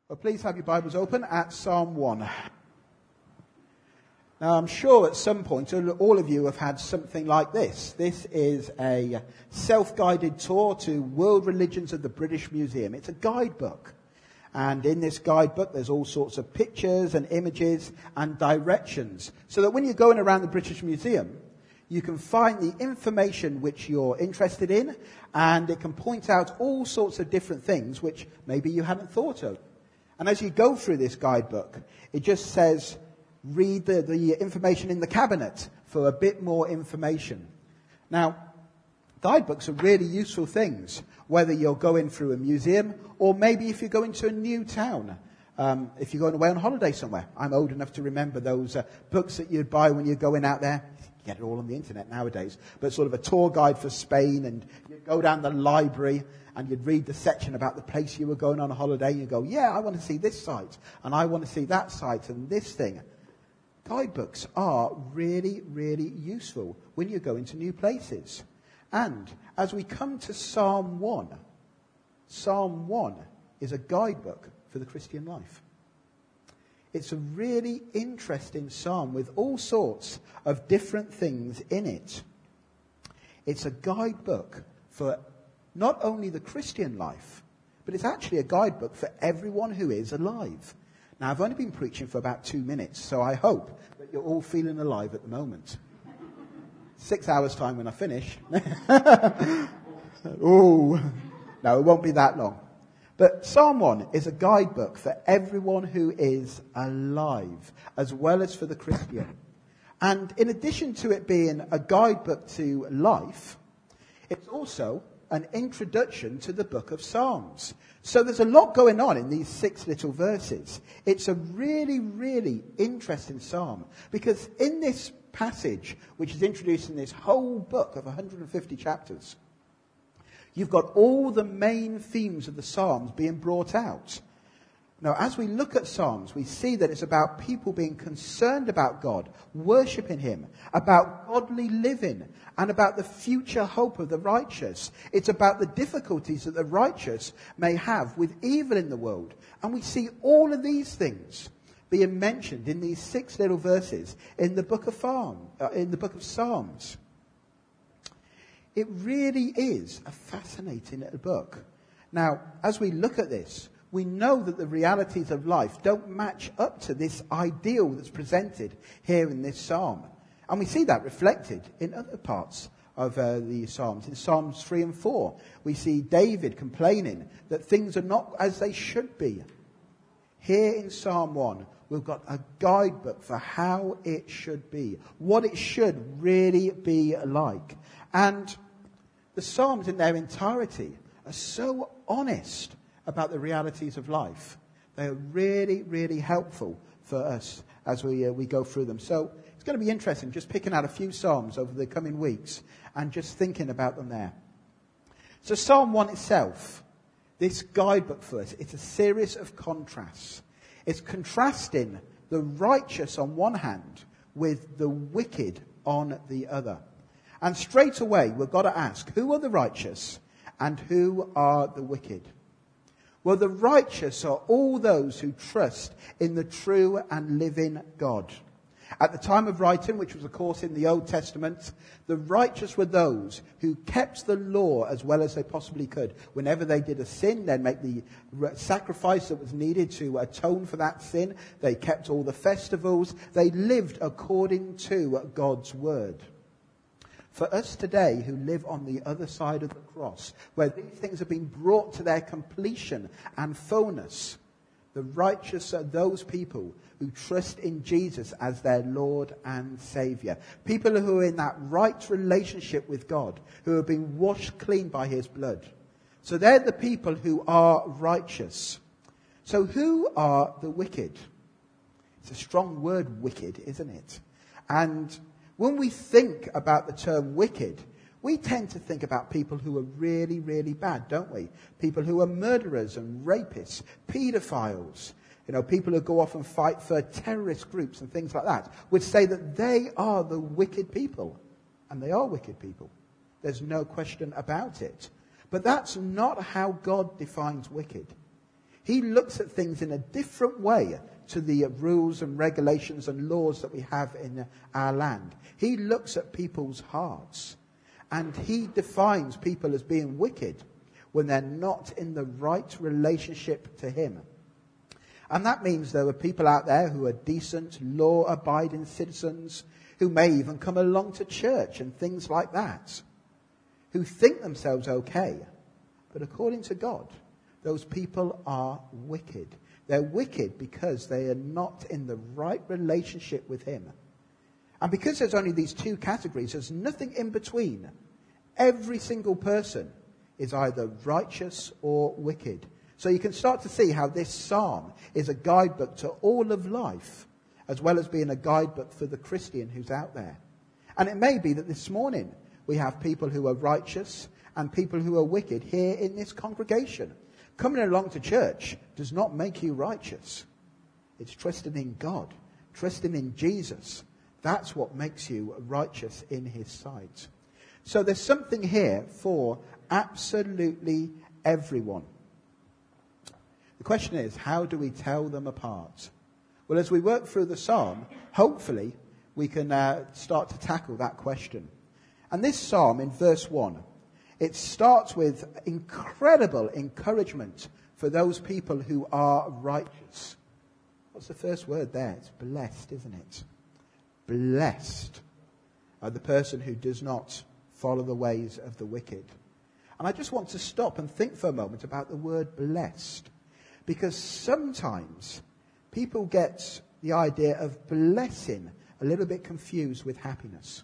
Well, please have your Bibles open at Psalm 1. Now, I'm sure at some point all of you have had something like this. This is a self-guided tour to World Religions of the British Museum. It's a guidebook. And in this guidebook, there's all sorts of pictures and images and directions. So that when you're going around the British Museum, you can find the information which you're interested in, and it can point out all sorts of different things which maybe you hadn't thought of. And as you go through this guidebook, it just says, read the information in the cabinet for a bit more information. Now, guidebooks are really useful things, whether you're going through a museum or maybe if you're going to a new town. If you're going away on holiday somewhere. I'm old enough to remember those books that you'd buy when you're going out there. You get it all on the internet nowadays. But sort of a tour guide for Spain, and you'd go down the library and you'd read the section about the place you were going on a holiday. And you'd go, yeah, I want to see this site, and I want to see that site and this thing. Guidebooks are really, really useful when you're going to new places. And as we come to Psalm 1, Psalm 1 is a guidebook for the Christian life. It's a really interesting psalm with all sorts of different things in it. It's a guidebook for not only the Christian life, but it's actually a guidebook for everyone who is alive. Now, I've only been preaching for about 2 minutes, so I hope that you're all feeling alive at the moment. 6 hours' time when I finish. Oh, no, it won't be that long. But Psalm 1 is a guidebook for everyone who is alive, as well as for the Christian. And in addition to it being a guidebook to life, it's also an introduction to the book of Psalms. So there's a lot going on in these 6 little verses. It's a really, really interesting psalm, because in this passage, which is introduced in this whole book of 150 chapters, you've got all the main themes of the Psalms being brought out. Now, as we look at Psalms, we see that it's about people being concerned about God, worshipping Him, about godly living, and about the future hope of the righteous. It's about the difficulties that the righteous may have with evil in the world. And we see all of these things being mentioned in these 6 little verses in the book of Psalms. It really is a fascinating little book. Now, as we look at this, we know that the realities of life don't match up to this ideal that's presented here in this psalm. And we see that reflected in other parts of the Psalms. In Psalms 3 and 4, we see David complaining that things are not as they should be. Here in Psalm 1, we've got a guidebook for how it should be, what it should really be like. And the Psalms in their entirety are so honest about the realities of life. They're really, really helpful for us as we go through them. So it's going to be interesting just picking out a few Psalms over the coming weeks and just thinking about them there. So Psalm 1 itself, this guidebook for us, it's a series of contrasts. It's contrasting the righteous on one hand with the wicked on the other. And straight away, we've got to ask, who are the righteous and who are the wicked? Well, the righteous are all those who trust in the true and living God. At the time of writing, which was of course in the Old Testament, the righteous were those who kept the law as well as they possibly could. Whenever they did a sin, they'd make the sacrifice that was needed to atone for that sin. They kept all the festivals. They lived according to God's word. For us today who live on the other side of the cross, where these things have been brought to their completion and fullness, the righteous are those people who trust in Jesus as their Lord and Saviour. People who are in that right relationship with God, who have been washed clean by His blood. So they're the people who are righteous. So who are the wicked? It's a strong word, wicked, isn't it? And when we think about the term wicked, we tend to think about people who are really, really bad, don't we? People who are murderers and rapists, paedophiles, people who go off and fight for terrorist groups and things like that, would say that they are the wicked people. And they are wicked people. There's no question about it. But that's not how God defines wicked. He looks at things in a different way to the rules and regulations and laws that we have in our land. He looks at people's hearts, and he defines people as being wicked when they're not in the right relationship to him. And that means there are people out there who are decent, law-abiding citizens, who may even come along to church and things like that, who think themselves okay. But according to God, those people are wicked. They're wicked because they are not in the right relationship with him. And because there's only these two categories, there's nothing in between. Every single person is either righteous or wicked. So you can start to see how this psalm is a guidebook to all of life, as well as being a guidebook for the Christian who's out there. And it may be that this morning we have people who are righteous and people who are wicked here in this congregation. Coming along to church does not make you righteous. It's trusting in God, trusting in Jesus. That's what makes you righteous in his sight. So there's something here for absolutely everyone. The question is, how do we tell them apart? Well, as we work through the psalm, hopefully we can start to tackle that question. And this psalm in verse 1, it starts with incredible encouragement for those people who are righteous. What's the first word there? It's blessed, isn't it? Blessed are the person who does not follow the ways of the wicked. And I just want to stop and think for a moment about the word blessed, because sometimes people get the idea of blessing a little bit confused with happiness.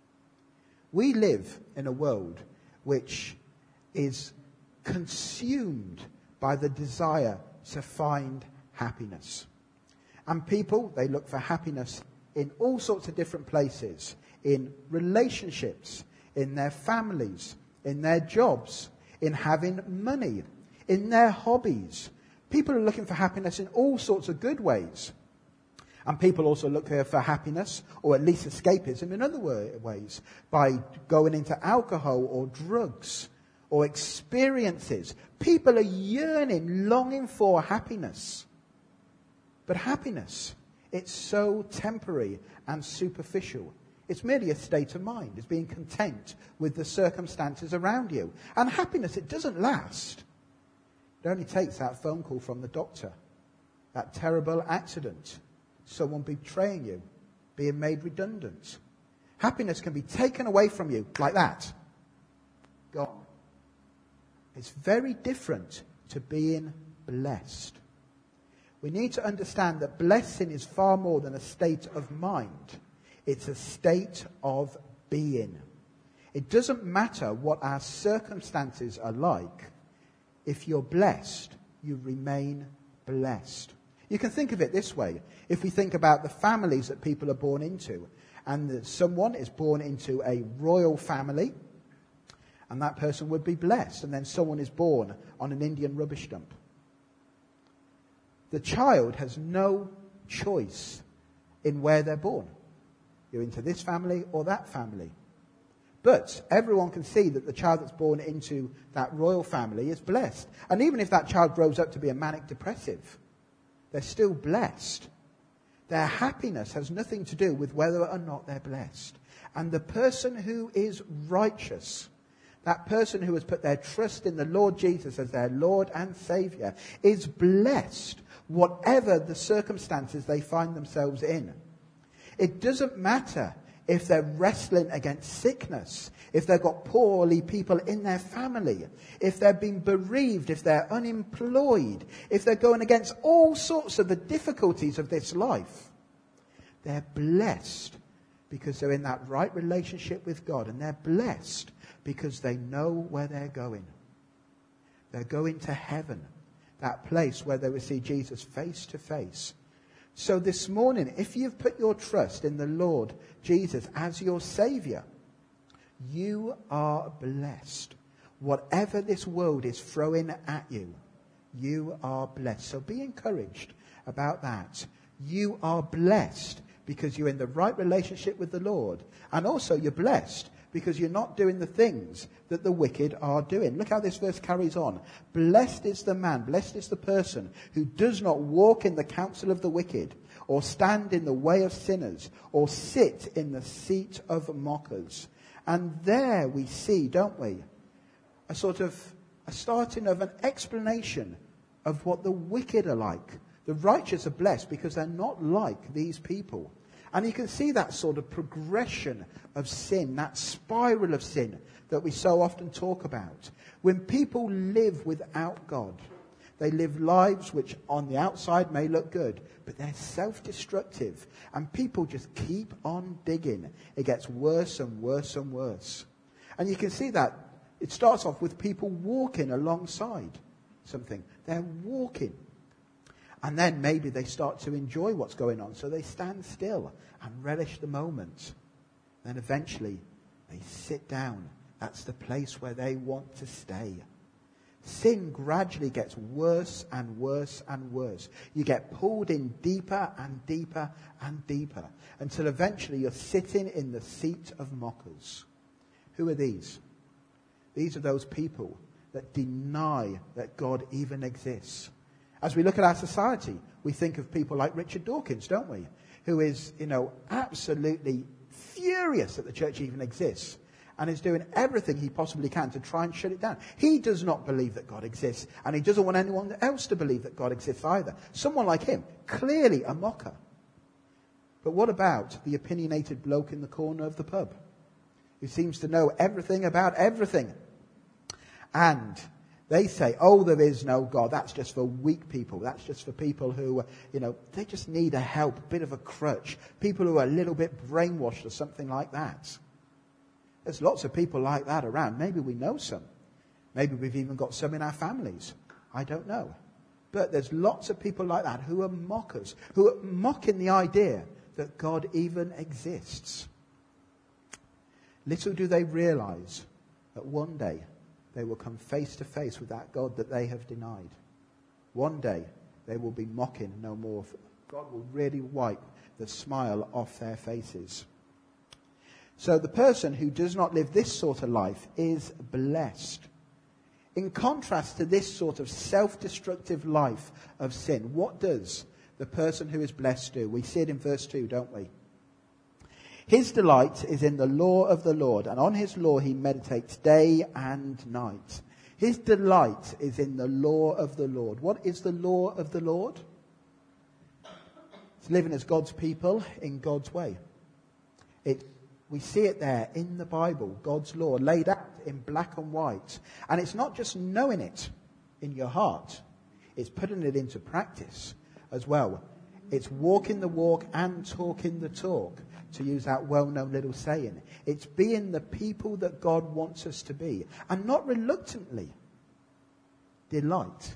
We live in a world which is consumed by the desire to find happiness. And people, they look for happiness in all sorts of different places, in relationships, in their families, in their jobs, in having money, in their hobbies. People are looking for happiness in all sorts of good ways. And people also look for happiness, or at least escapism, in other ways, by going into alcohol or drugs or experiences. People are yearning, longing for happiness. But happiness, it's so temporary and superficial. It's merely a state of mind. It's being content with the circumstances around you. And happiness, it doesn't last. It only takes that phone call from the doctor, that terrible accident, someone betraying you, being made redundant. Happiness can be taken away from you like that. Gone. It's very different to being blessed. We need to understand that blessing is far more than a state of mind. It's a state of being. It doesn't matter what our circumstances are like. If you're blessed, you remain blessed. You can think of it this way. If we think about the families that people are born into, and that someone is born into a royal family, and that person would be blessed, and then someone is born on an Indian rubbish dump. The child has no choice in where they're born. You're into this family or that family. But everyone can see that the child that's born into that royal family is blessed. And even if that child grows up to be a manic depressive, they're still blessed. Their happiness has nothing to do with whether or not they're blessed. And the person who is righteous, that person who has put their trust in the Lord Jesus as their Lord and Saviour, is blessed whatever the circumstances they find themselves in. It doesn't matter if they're wrestling against sickness, if they've got poorly people in their family, if they're being bereaved, if they're unemployed, if they're going against all sorts of the difficulties of this life. They're blessed because they're in that right relationship with God, and they're blessed because they know where they're going. They're going to heaven, that place where they will see Jesus face to face. So this morning, if you've put your trust in the Lord Jesus as your Saviour, you are blessed. Whatever this world is throwing at you, you are blessed. So be encouraged about that. You are blessed because you're in the right relationship with the Lord. And also you're blessed because you're not doing the things that the wicked are doing. Look how this verse carries on. Blessed is the man, blessed is the person who does not walk in the counsel of the wicked, or stand in the way of sinners, or sit in the seat of mockers. And there we see, don't we, a starting of an explanation of what the wicked are like. The righteous are blessed because they're not like these people. And you can see that sort of progression of sin, that spiral of sin that we so often talk about. When people live without God, they live lives which on the outside may look good, but they're self-destructive. And people just keep on digging. It gets worse and worse and worse. And you can see that it starts off with people walking alongside something. They're walking. And then maybe they start to enjoy what's going on, so they stand still and relish the moment. Then eventually they sit down. That's the place where they want to stay. Sin gradually gets worse and worse and worse. You get pulled in deeper and deeper and deeper until eventually you're sitting in the seat of mockers. Who are these? These are those people that deny that God even exists. As we look at our society, we think of people like Richard Dawkins, don't we? Who is, absolutely furious that the church even exists and is doing everything he possibly can to try and shut it down. He does not believe that God exists, and he doesn't want anyone else to believe that God exists either. Someone like him, clearly a mocker. But what about the opinionated bloke in the corner of the pub who seems to know everything about everything? And they say, oh, there is no God. That's just for weak people. That's just for people who, they just need a help, a bit of a crutch. People who are a little bit brainwashed or something like that. There's lots of people like that around. Maybe we know some. Maybe we've even got some in our families. I don't know. But there's lots of people like that who are mockers, who are mocking the idea that God even exists. Little do they realize that one day they will come face to face with that God that they have denied. One day they will be mocking no more. God will really wipe the smile off their faces. So the person who does not live this sort of life is blessed. In contrast to this sort of self-destructive life of sin, what does the person who is blessed do? We see it in verse 2, don't we? His delight is in the law of the Lord, and on his law he meditates day and night. His delight is in the law of the Lord. What is the law of the Lord? It's living as God's people in God's way. We see it there in the Bible, God's law laid out in black and white. And it's not just knowing it in your heart, it's putting it into practice as well. It's walking the walk and talking the talk, to use that well-known little saying. It's being the people that God wants us to be, and not reluctantly. Delight.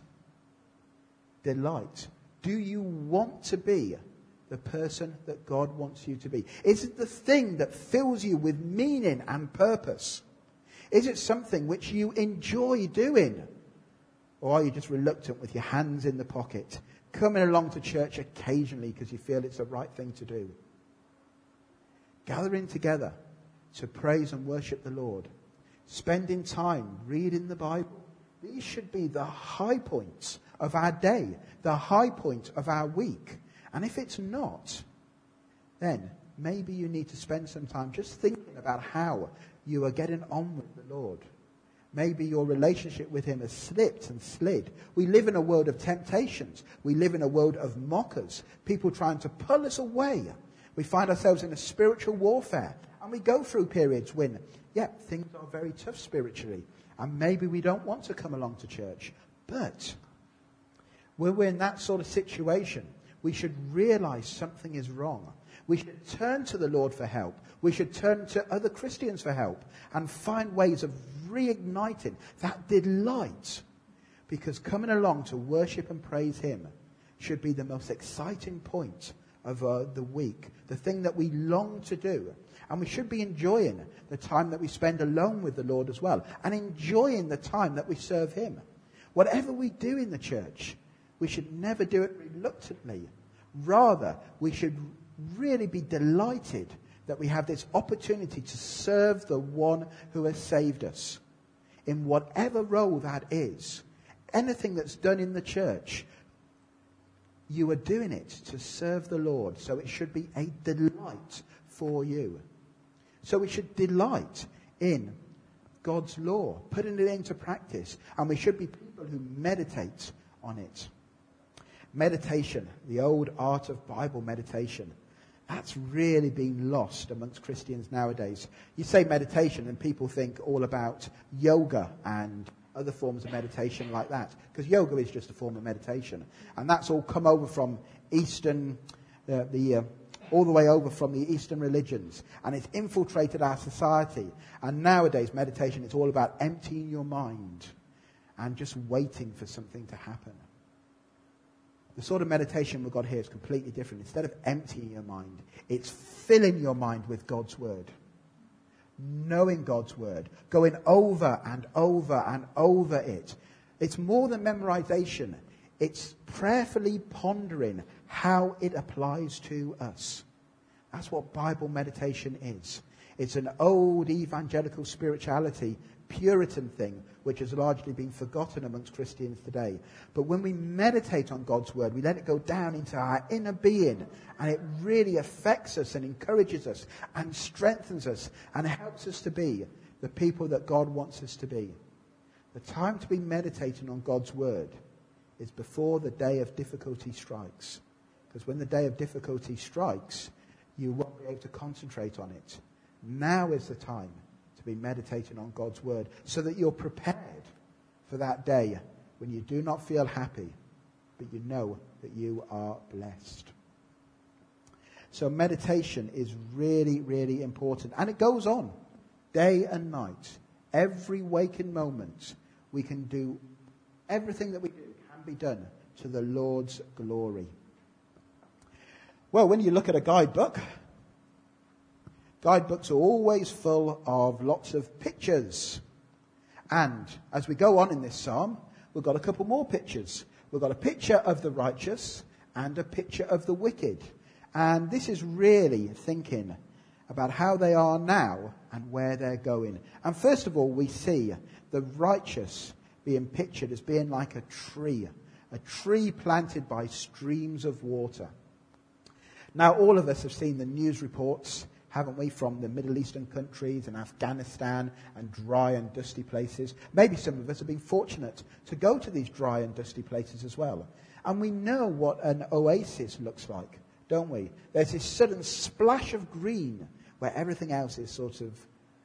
Do you want to be the person that God wants you to be? Is it the thing that fills you with meaning and purpose? Is it something which you enjoy doing? Or are you just reluctant with your hands in the pocket, coming along to church occasionally because you feel it's the right thing to do? Gathering together to praise and worship the Lord, spending time reading the Bible. These should be the high points of our day, the high point of our week. And if it's not, then maybe you need to spend some time just thinking about how you are getting on with the Lord. Maybe your relationship with him has slipped and slid. We live in a world of temptations. We live in a world of mockers, people trying to pull us away. We find ourselves in a spiritual warfare, and we go through periods when, things are very tough spiritually, and maybe we don't want to come along to church. But when we're in that sort of situation, we should realize something is wrong. We should turn to the Lord for help. We should turn to other Christians for help and find ways of reigniting that delight. Because coming along to worship and praise him should be the most exciting point of the week, the thing that we long to do. And we should be enjoying the time that we spend alone with the Lord as well, and enjoying the time that we serve him. Whatever we do in the church, we should never do it reluctantly. Rather, we should really be delighted that we have this opportunity to serve the one who has saved us. In whatever role that is, anything that's done in the church, you are doing it to serve the Lord. So it should be a delight for you. So we should delight in God's law, putting it into practice. And we should be people who meditate on it. Meditation, the old art of Bible meditation, that's really been lost amongst Christians nowadays. You say meditation and people think all about yoga and other forms of meditation like that. Because yoga is just a form of meditation. And that's all come over from Eastern, all the way over from the Eastern religions. And it's infiltrated our society. And nowadays meditation is all about emptying your mind and just waiting for something to happen. The sort of meditation we've got here is completely different. Instead of emptying your mind, it's filling your mind with God's word. Knowing God's word. Going over and over and over it. It's more than memorization. It's prayerfully pondering how it applies to us. That's what Bible meditation is. It's an old evangelical spirituality, Puritan thing, which has largely been forgotten amongst Christians today. But when we meditate on God's word, we let it go down into our inner being, and it really affects us and encourages us and strengthens us and helps us to be the people that God wants us to be. The time to be meditating on God's word is before the day of difficulty strikes. Because when the day of difficulty strikes, you won't be able to concentrate on it. Now is the time to be meditating on God's word so that you're prepared for that day when you do not feel happy, but you know that you are blessed. So meditation is really, really important. And it goes on day and night. Every waking moment, we can do everything that we do can be done to the Lord's glory. Well, when you look at a guidebook, guidebooks are always full of lots of pictures. And as we go on in this psalm, we've got a couple more pictures. We've got a picture of the righteous and a picture of the wicked. And this is really thinking about how they are now and where they're going. And first of all, we see the righteous being pictured as being like a tree planted by streams of water. Now, all of us have seen the news reports, haven't we, from the Middle Eastern countries and Afghanistan and dry and dusty places. Maybe some of us have been fortunate to go to these dry and dusty places as well. And we know what an oasis looks like, don't we? There's this sudden splash of green where everything else is sort of,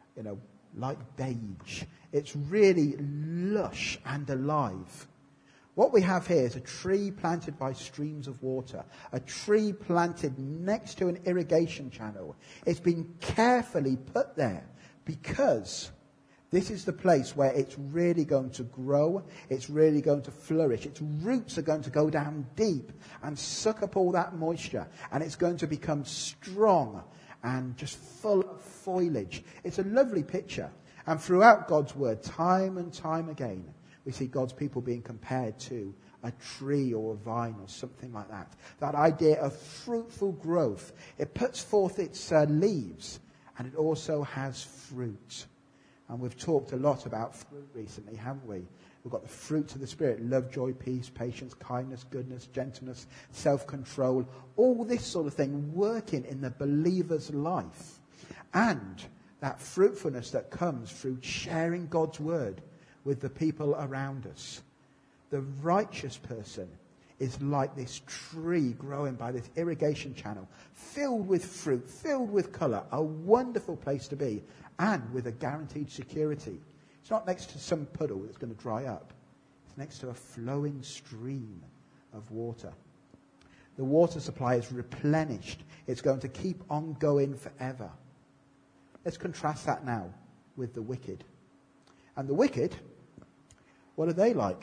like beige. It's really lush and alive. What we have here is a tree planted by streams of water, a tree planted next to an irrigation channel. It's been carefully put there because this is the place where it's really going to grow, it's really going to flourish. Its roots are going to go down deep and suck up all that moisture, and it's going to become strong and just full of foliage. It's a lovely picture. And throughout God's word, time and time again, we see God's people being compared to a tree or a vine or something like that. That idea of fruitful growth. It puts forth its leaves, and it also has fruit. And we've talked a lot about fruit recently, haven't we? We've got the fruits of the Spirit: love, joy, peace, patience, kindness, goodness, gentleness, self-control. All this sort of thing working in the believer's life. And that fruitfulness that comes through sharing God's word with the people around us. The righteous person is like this tree growing by this irrigation channel, filled with fruit, filled with colour, a wonderful place to be, and with a guaranteed security. It's not next to some puddle that's going to dry up. It's next to a flowing stream of water. The water supply is replenished. It's going to keep on going forever. Let's contrast that now with the wicked. And the wicked, what are they like?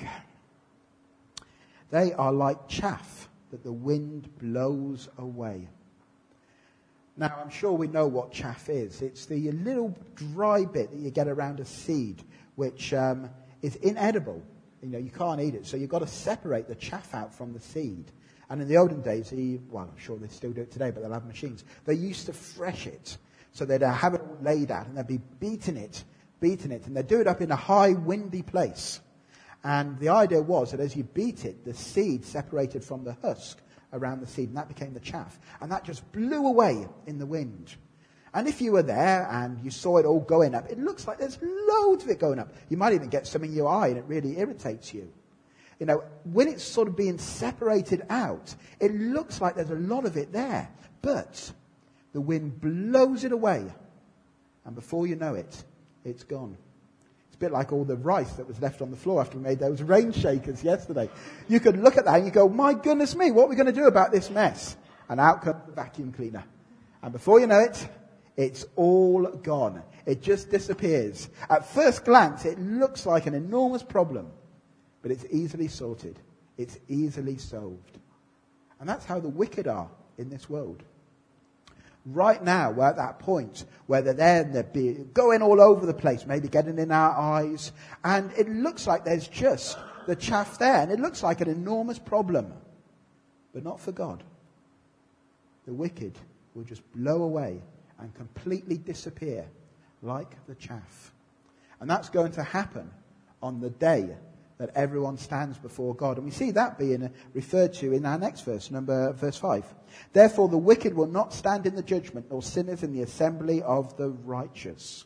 They are like chaff that the wind blows away. Now, I'm sure we know what chaff is. It's the little dry bit that you get around a seed, which is inedible. You can't eat it. So you've got to separate the chaff out from the seed. And in the olden days, I'm sure they still do it today, but they'll have machines. They used to thresh it. So they'd have it all laid out, and they'd be beating it, and they'd do it up in a high, windy place. And the idea was that as you beat it, the seed separated from the husk around the seed, and that became the chaff. And that just blew away in the wind. And if you were there and you saw it all going up, it looks like there's loads of it going up. You might even get some in your eye, and it really irritates you. You know, when it's sort of being separated out, it looks like there's a lot of it there. But the wind blows it away, and before you know it, it's gone. It's a bit like all the rice that was left on the floor after we made those rain shakers yesterday. You could look at that and you go, my goodness me, what are we going to do about this mess? And out comes the vacuum cleaner. And before you know it, it's all gone. It just disappears. At first glance, it looks like an enormous problem, but it's easily sorted. It's easily solved. And that's how the wicked are in this world. Right now, we're at that point where they're there and they're going all over the place, maybe getting in our eyes. And it looks like there's just the chaff there. And it looks like an enormous problem. But not for God. The wicked will just blow away and completely disappear like the chaff. And that's going to happen on the day that everyone stands before God. And we see that being referred to in our next verse, verse 5. Therefore the wicked will not stand in the judgment, nor sinners in the assembly of the righteous.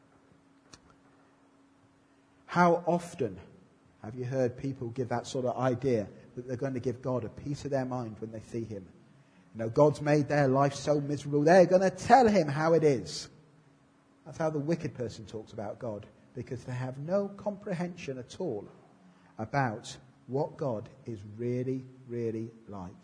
How often have you heard people give that sort of idea that they're going to give God a piece of their mind when they see him? You know, God's made their life so miserable, they're going to tell him how it is. That's how the wicked person talks about God, because they have no comprehension at all about what God is really, really like.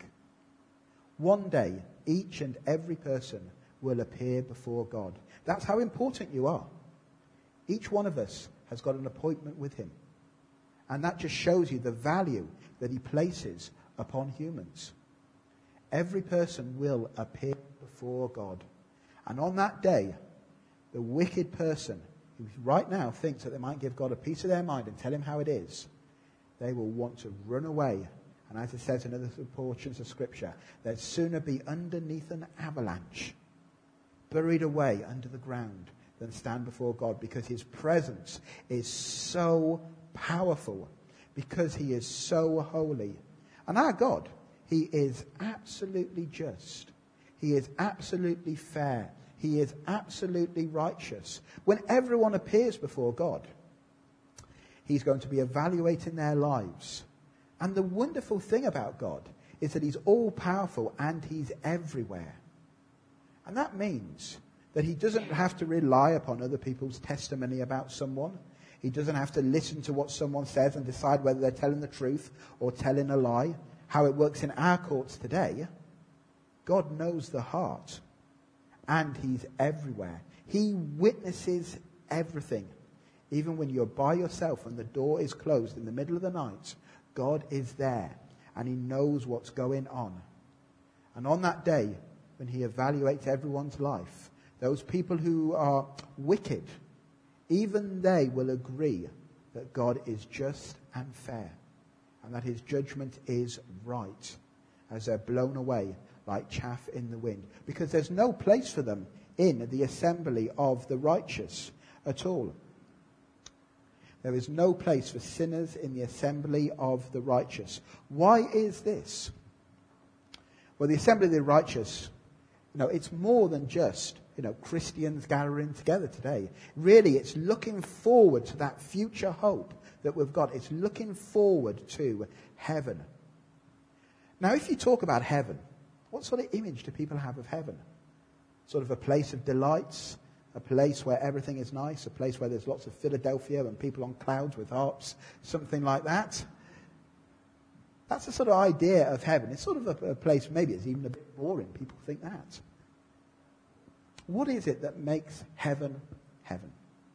One day, each and every person will appear before God. That's how important you are. Each one of us has got an appointment with him. And that just shows you the value that he places upon humans. Every person will appear before God. And on that day, the wicked person who right now thinks that they might give God a piece of their mind and tell him how it is, they will want to run away. And as it says in other portions of Scripture, they'd sooner be underneath an avalanche, buried away under the ground, than stand before God, because his presence is so powerful, because he is so holy. And our God, he is absolutely just. He is absolutely fair. He is absolutely righteous. When everyone appears before God, he's going to be evaluating their lives. And the wonderful thing about God is that he's all-powerful and he's everywhere. And that means that he doesn't have to rely upon other people's testimony about someone. He doesn't have to listen to what someone says and decide whether they're telling the truth or telling a lie. How it works in our courts today, God knows the heart. And he's everywhere. He witnesses everything. Even when you're by yourself and the door is closed in the middle of the night, God is there and he knows what's going on. And on that day, when he evaluates everyone's life, those people who are wicked, even they will agree that God is just and fair and that his judgment is right, as they're blown away like chaff in the wind. Because there's no place for them in the assembly of the righteous at all. There is no place for sinners in the assembly of the righteous. Why is this? Well, the assembly of the righteous, it's more than just, Christians gathering together today. Really, it's looking forward to that future hope that we've got. It's looking forward to heaven. Now, if you talk about heaven, what sort of image do people have of heaven? Sort of a place of delights, a place where everything is nice, a place where there's lots of Philadelphia and people on clouds with harps, something like that. That's the sort of idea of heaven. It's sort of a place, maybe it's even a bit boring. People think that. What is it that makes heaven heaven?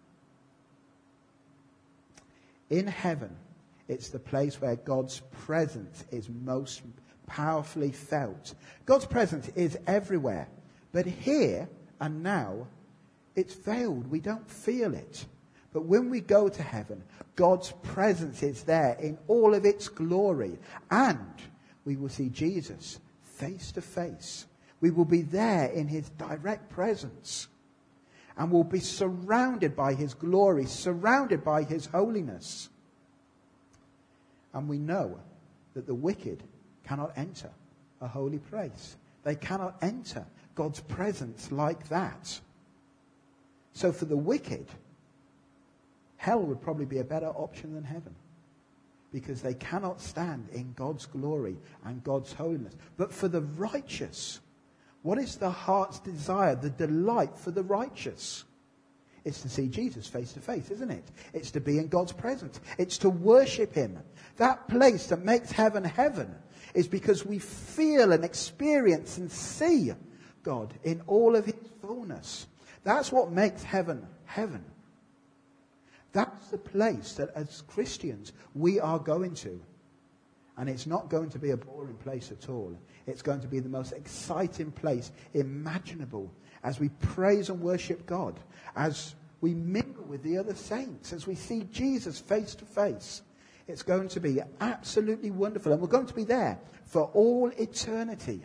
In heaven, it's the place where God's presence is most powerfully felt. God's presence is everywhere. But here and now, it's veiled. We don't feel it. But when we go to heaven, God's presence is there in all of its glory. And We will see Jesus face to face. We will be there in his direct presence. And we'll be surrounded by his glory, surrounded by his holiness. And we know that the wicked cannot enter a holy place. They cannot enter God's presence like that. So for the wicked, hell would probably be a better option than heaven, because they cannot stand in God's glory and God's holiness. But for the righteous, what is the heart's desire, the delight for the righteous? It's to see Jesus face to face, isn't it? It's to be in God's presence. It's to worship him. That place that makes heaven heaven is because we feel and experience and see God in all of his fullness. That's what makes heaven heaven. That's the place that as Christians we are going to. And it's not going to be a boring place at all. It's going to be the most exciting place imaginable as we praise and worship God, as we mingle with the other saints, as we see Jesus face to face. It's going to be absolutely wonderful, and we're going to be there for all eternity.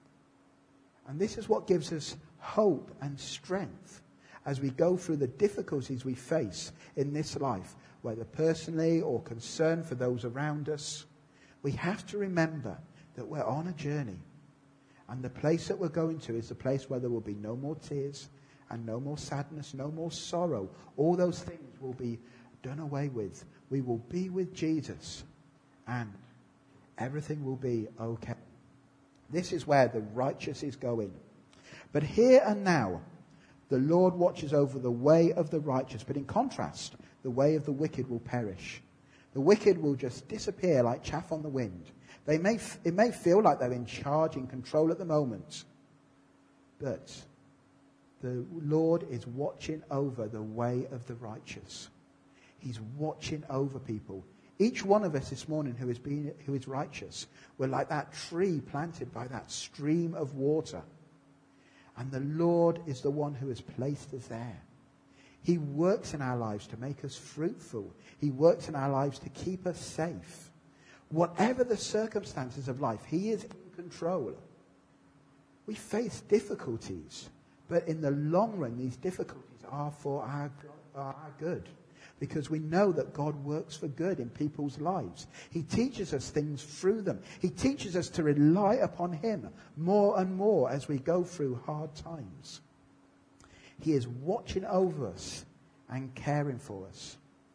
And this is what gives us hope and strength as we go through the difficulties we face in this life, whether personally or concern for those around us. We have to remember that we're on a journey. And the place that we're going to is the place where there will be no more tears and no more sadness, no more sorrow. All those things will be done away with. We will be with Jesus and everything will be okay. This is where the righteous is going. But here and now, the Lord watches over the way of the righteous. But in contrast, the way of the wicked will perish. The wicked will just disappear like chaff on the wind. It may feel like they're in charge, in control at the moment. But the Lord is watching over the way of the righteous. He's watching over people. Each one of us this morning who is righteous, we're like that tree planted by that stream of water. And the Lord is the one who has placed us there. He works in our lives to make us fruitful. He works in our lives to keep us safe. Whatever the circumstances of life, he is in control. We face difficulties, but in the long run, these difficulties are for our good. Because we know that God works for good in people's lives. He teaches us things through them. He teaches us to rely upon him more and more as we go through hard times. He is watching over us and caring for us.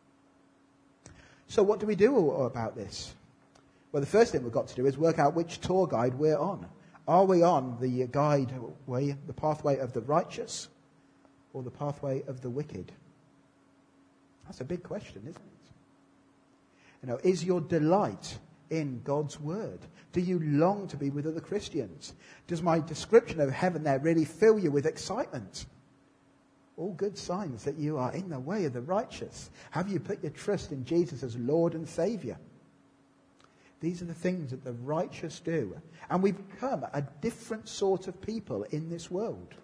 So what do we do about this? Well, the first thing we've got to do is work out which tour guide we're on. Are we on the the pathway of the righteous, or the pathway of the wicked? That's a big question, isn't it? Is your delight in God's word? Do you long to be with other Christians? Does my description of heaven there really fill you with excitement? All good signs that you are in the way of the righteous. Have you put your trust in Jesus as Lord and Saviour? These are the things that the righteous do. And we become a different sort of people in this world.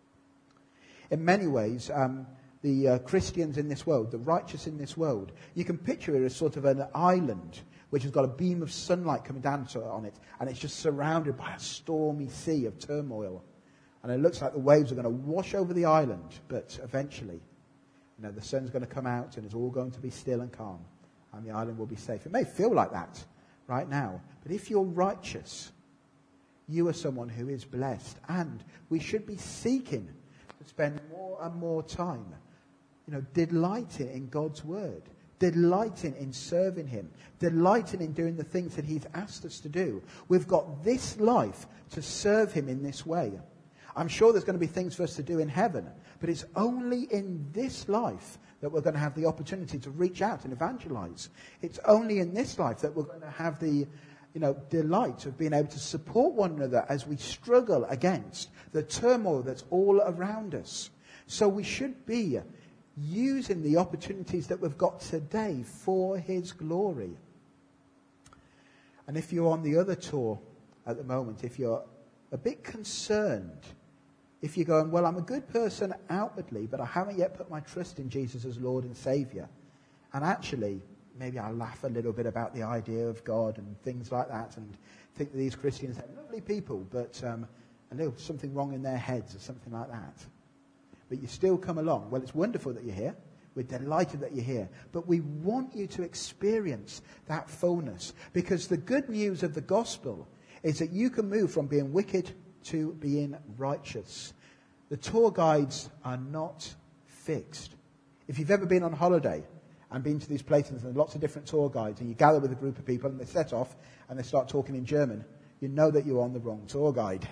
In many ways, the Christians in this world, the righteous in this world, you can picture it as sort of an island which has got a beam of sunlight coming down on it, and it's just surrounded by a stormy sea of turmoil. And it looks like the waves are going to wash over the island, but eventually, the sun's going to come out and it's all going to be still and calm, and the island will be safe. It may feel like that right now, but if you're righteous, you are someone who is blessed, and we should be seeking to spend more and more time, delighting in God's word, delighting in serving him, delighting in doing the things that he's asked us to do. We've got this life to serve him in this way. I'm sure there's going to be things for us to do in heaven, but it's only in this life that we're going to have the opportunity to reach out and evangelize. It's only in this life that we're going to have the delight of being able to support one another as we struggle against the turmoil that's all around us. So we should be using the opportunities that we've got today for his glory. And if you're on the other tour at the moment, if you're a bit concerned, if you're going, well, I'm a good person outwardly, but I haven't yet put my trust in Jesus as Lord and Saviour, and actually maybe I laugh a little bit about the idea of God and things like that, and think that these Christians are lovely people, but a little something wrong in their heads or something like that. But you still come along. Well, it's wonderful that you're here. We're delighted that you're here. But we want you to experience that fullness. Because the good news of the gospel is that you can move from being wicked to being righteous. The tour guides are not fixed. If you've ever been on holiday and been to these places and lots of different tour guides, and you gather with a group of people and they set off and they start talking in German, you know that you're on the wrong tour guide.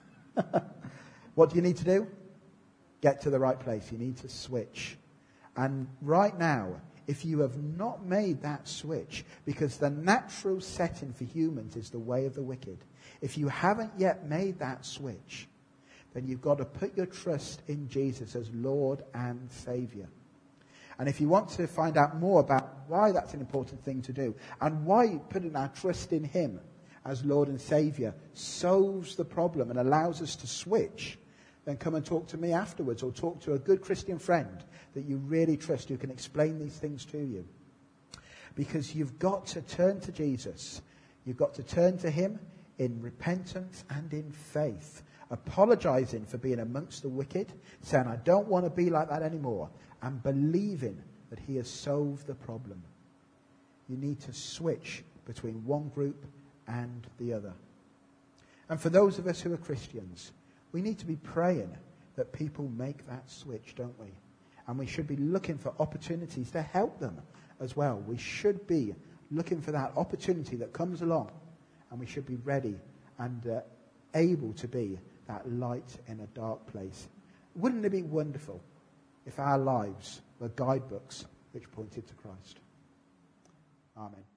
What do you need to do? Get to the right place. You need to switch. And right now, if you have not made that switch, because the natural setting for humans is the way of the wicked, if you haven't yet made that switch, then you've got to put your trust in Jesus as Lord and Saviour. And if you want to find out more about why that's an important thing to do, and why putting our trust in him as Lord and Saviour solves the problem and allows us to switch, then come and talk to me afterwards, or talk to a good Christian friend that you really trust who can explain these things to you. Because you've got to turn to Jesus. You've got to turn to him in repentance and in faith, apologising for being amongst the wicked, saying, I don't want to be like that anymore, and believing that he has solved the problem. You need to switch between one group and the other. And for those of us who are Christians, we need to be praying that people make that switch, don't we? And we should be looking for opportunities to help them as well. We should be looking for that opportunity that comes along, and we should be ready and able to be that light in a dark place. Wouldn't it be wonderful if our lives were guidebooks which pointed to Christ? Amen.